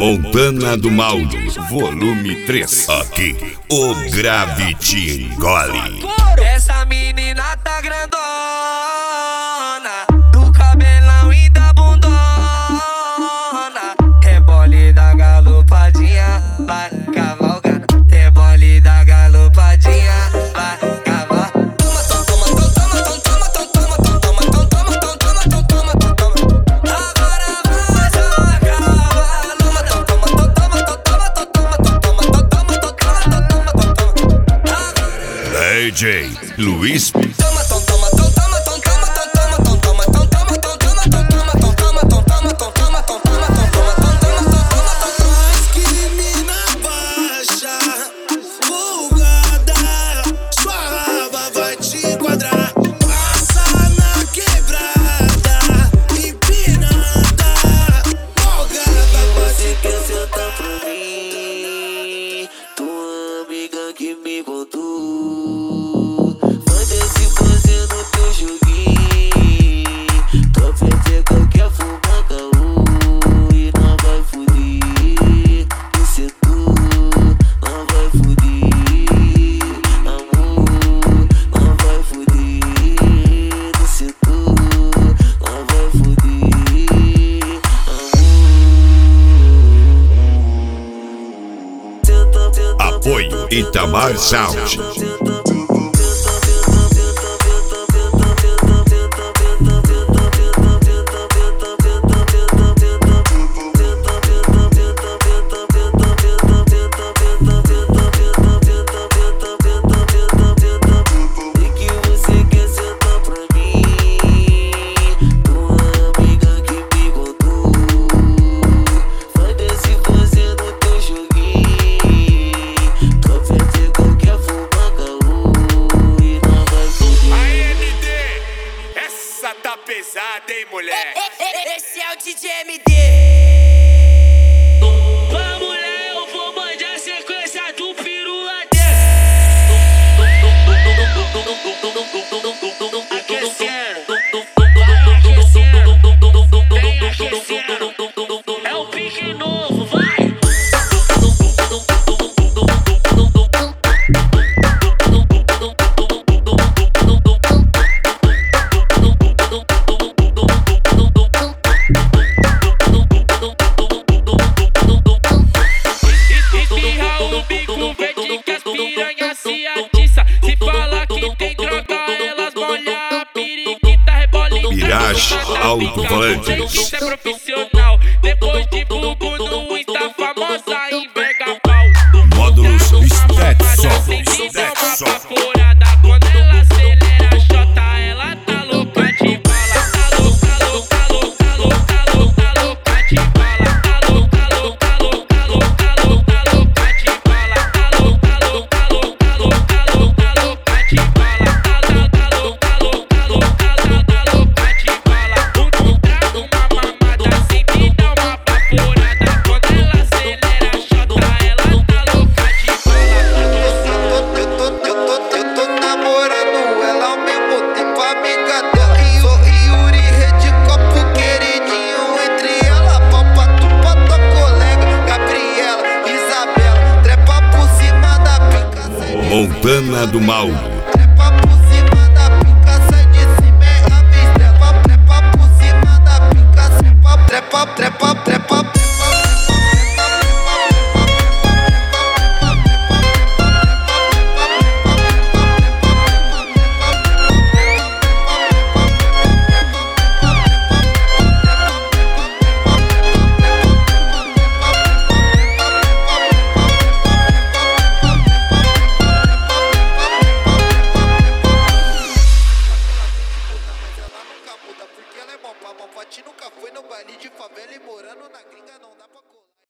Montana do Mauro, volume 3. Aqui, o grave te engole. Essa menina tá grandona, do cabelão e da bundona. Rebole da galopadinha, vai cavalgando. Rebole da galopadinha, vai cavalgando. DJ Luiz que me contou. Faz-se fazendo teu joguinho. Tua pepeca quer fumar caô e não vai fuder. Isso é tu, não vai fuder. Amor, não vai fuder. Isso é tu, não vai fuder. Amor. Apoio Itamar Sound. Tá pesado, hein, mulher? Esse é o DJ MD. Vai, mulher, eu vou mandar a sequência do peru até. Aquecendo, vem aquecendo. É o pique novo, vai. Se fala que tem droga, elas molham a periquita, rebolinha. Mirage Alto-Falantes. Isso é profissional. Depois de vulgo no Insta, famosa em Vega Pau. Módulos Stetson. Furada, quando ela acelera a chota, ela tá louca de bala. Tá louca, louca, louca, louca, louca, louca de bala. Tá louca, louca, louca, louca, louca, louca de bala. Tá louca, louca, louca, louca, louca, louca de bala. Tá louca, louca, louca, louca, louca de bala. Trago uma mamada assim, me dá uma baforada. Quando ela acelera a chota, ela tá louca de bala. Eu tô namorando ela ao mesmo tempo, amiga dela. Sou Yuri, rede copo queridinho. Entre ela, palpa tu pra tua colega Gabriela, Isabela. Trepa por cima da pica. Montana do Mauro. Trepa por cima da pica, sai de cima, é a vez dela. Trepa por cima da pica, trepa, trepa, trepa.